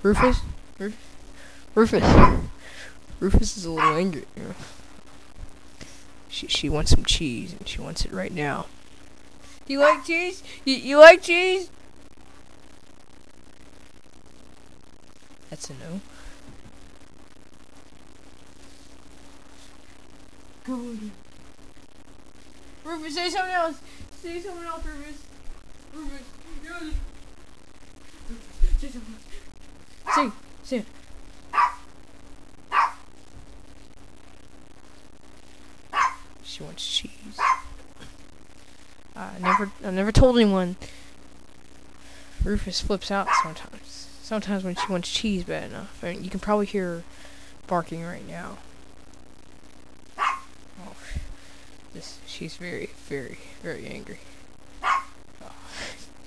Rufus? Rufus? Rufus is a little angry. She wants some cheese, and she wants it right now. Do you like cheese? You like cheese? That's a no. Come on. Rufus, say something else. Say something else, Rufus. Rufus, yes. Say something else. Say it. She wants cheese. I never told anyone. Rufus flips out sometimes. Sometimes when she wants cheese bad enough. I mean, you can probably hear her barking right now. Oh, she's very, very, very angry.